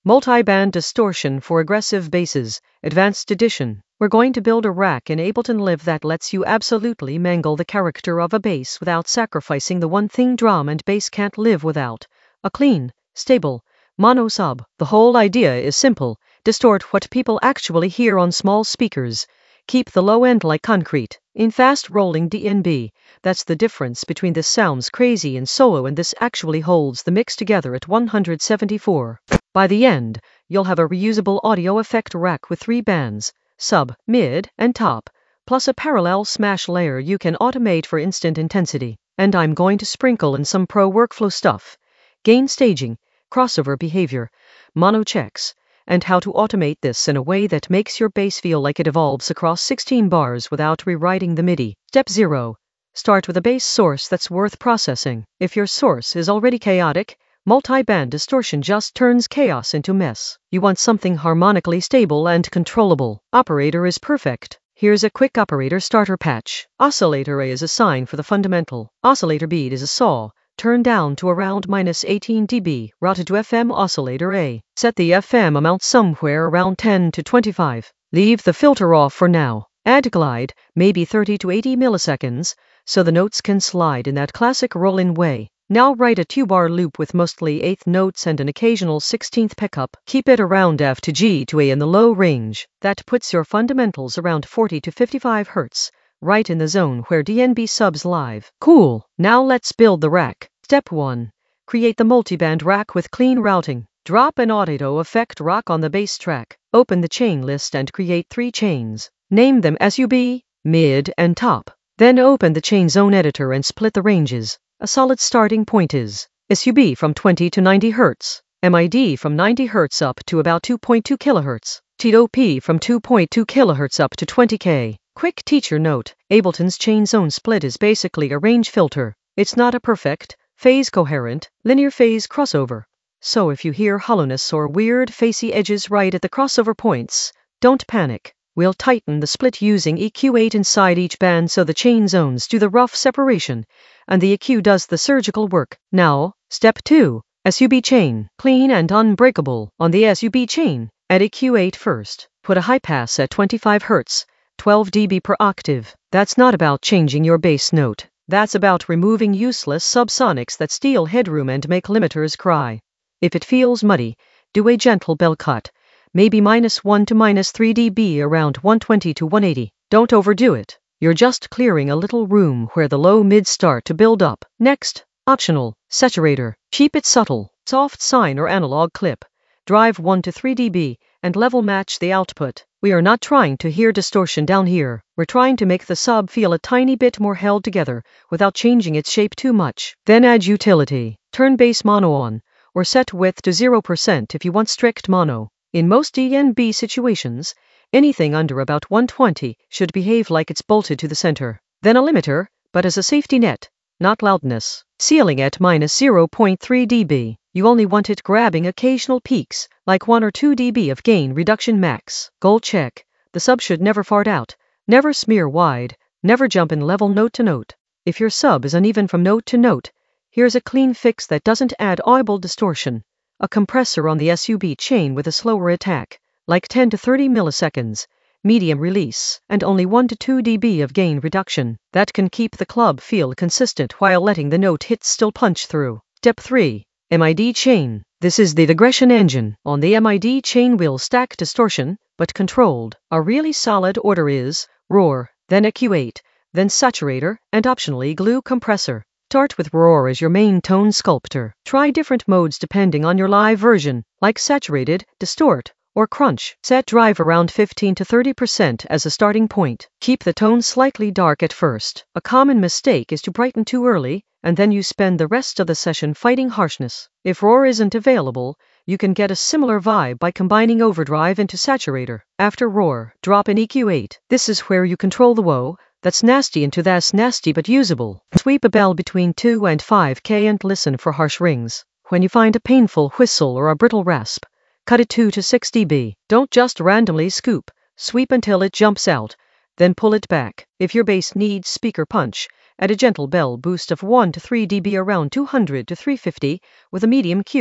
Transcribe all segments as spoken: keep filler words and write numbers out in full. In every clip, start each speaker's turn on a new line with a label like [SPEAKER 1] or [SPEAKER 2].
[SPEAKER 1] Multi-band distortion for aggressive basses, advanced edition. We're going to build a rack in Ableton Live that lets you absolutely mangle the character of a bass without sacrificing the one thing drum and bass can't live without: a clean, stable, mono sub. The whole idea is simple: distort what people actually hear on small speakers. Keep the low end like concrete, in fast-rolling D N B. That's the difference between this sounds crazy in solo and this actually holds the mix together at one hundred seventy-four. By the end, you'll have a reusable audio effect rack with three bands, sub, mid, and top, plus a parallel smash layer you can automate for instant intensity. And I'm going to sprinkle in some pro workflow stuff: gain staging, crossover behavior, mono checks, and how to automate this in a way that makes your bass feel like it evolves across sixteen bars without rewriting the MIDI. Step zero. Start with a bass source that's worth processing. If your source is already chaotic, multi-band distortion just turns chaos into mess. You want something harmonically stable and controllable. Operator is perfect. Here's a quick operator starter patch. Oscillator A is a sign for the fundamental. Oscillator beat is a saw. Turn down to around minus eighteen decibels, routed to F M oscillator A. Set the F M amount somewhere around ten to twenty-five. Leave the filter off for now. Add glide, maybe thirty to eighty milliseconds, so the notes can slide in that classic roll-in way. Now write a two-bar loop with mostly eighth notes and an occasional sixteenth pickup. Keep it around F to G to A in the low range. That puts your fundamentals around forty to fifty-five hertz, right in the zone where D N B subs live. Cool. Now let's build the rack. Step one. Create the multiband rack with clean routing. Drop an audio effect rack on the bass track. Open the chain list and create three chains. Name them sub, mid, and top. Then open the chain zone editor and split the ranges. A solid starting point is sub from twenty to ninety hertz, mid from ninety hertz up to about two point two kilohertz, top from two point two kilohertz up to twenty K. Quick teacher note: Ableton's chain zone split is basically a range filter. It's not a perfect, phase coherent, linear phase crossover. So if you hear hollowness or weird facey edges right at the crossover points, don't panic. We'll tighten the split using E Q eight inside each band so the chain zones do the rough separation, and the E Q does the surgical work. Now, step two. Sub chain. Clean and unbreakable. On the sub chain, add E Q eight first. Put a high pass at twenty-five hertz, twelve decibels per octave. That's not about changing your bass note. That's about removing useless subsonics that steal headroom and make limiters cry. If it feels muddy, do a gentle bell cut. Maybe minus one to minus three decibels around one twenty to one eighty. Don't overdo it. You're just clearing a little room where the low mids start to build up. Next, optional, saturator. Keep it subtle. Soft sine or analog clip. Drive one to three decibels and level match the output. We are not trying to hear distortion down here. We're trying to make the sub feel a tiny bit more held together without changing its shape too much. Then add utility. Turn bass mono on, or set width to zero percent if you want strict mono. In most D N B situations, anything under about one twenty should behave like it's bolted to the center. Then a limiter, but as a safety net, not loudness. Ceiling at minus zero point three decibels. You only want it grabbing occasional peaks, like one or two decibels of gain reduction max. Goal check. The sub should never fart out, never smear wide, never jump in level note to note. If your sub is uneven from note to note, here's a clean fix that doesn't add audible distortion. A compressor on the sub chain with a slower attack, like ten to thirty milliseconds, medium release, and only one to two decibels of gain reduction. That can keep the club feel consistent while letting the note hits still punch through. Step three. Mid chain. This is the digression engine. On the mid chain we'll stack distortion, but controlled. A really solid order is roar, then E Q eight, then saturator, and optionally glue compressor. Start with roar as your main tone sculptor. Try different modes depending on your live version, like saturated, distort, or crunch. Set drive around fifteen to thirty percent as a starting point. Keep the tone slightly dark at first. A common mistake is to brighten too early, and then you spend the rest of the session fighting harshness. If roar isn't available, you can get a similar vibe by combining overdrive into saturator. After roar, drop in E Q eight. This is where you control the whoa that's nasty into that's nasty but usable. Sweep a bell between two and five K and listen for harsh rings. When you find a painful whistle or a brittle rasp, cut it two to six decibels. Don't just randomly scoop. Sweep until it jumps out, then pull it back. If your bass needs speaker punch, add a gentle bell boost of one to three decibels around two hundred to three fifty with a medium Q.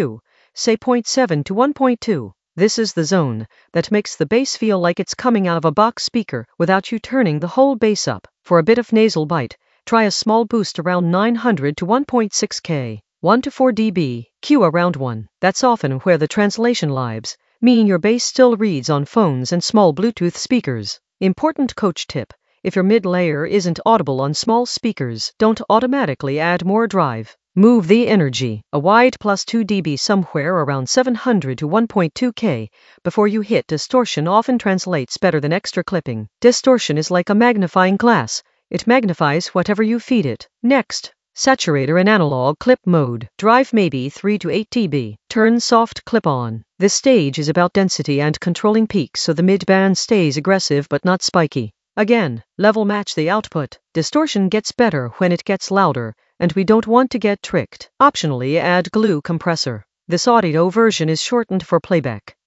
[SPEAKER 1] say zero point seven to one point two. This is the zone that makes the bass feel like it's coming out of a box speaker without you turning the whole bass up. For a bit of nasal bite, try a small boost around nine hundred to one point six K. one to four decibels, Q around one. That's often where the translation lies, meaning your bass still reads on phones and small Bluetooth speakers. Important coach tip: if your mid-layer isn't audible on small speakers, don't automatically add more drive. Move the energy a wide plus two decibels somewhere around seven hundred to one point two K before you hit distortion. Often translates better than extra clipping. Distortion is like a magnifying glass. It magnifies whatever you feed it. Next, saturator in analog clip mode. Drive maybe three to eight decibels. Turn soft clip on. This stage is about density and controlling peaks so the mid-band stays aggressive but not spiky. Again, level match the output. Distortion gets better when it gets louder, and we don't want to get tricked. Optionally add glue compressor. This audio version is shortened for playback.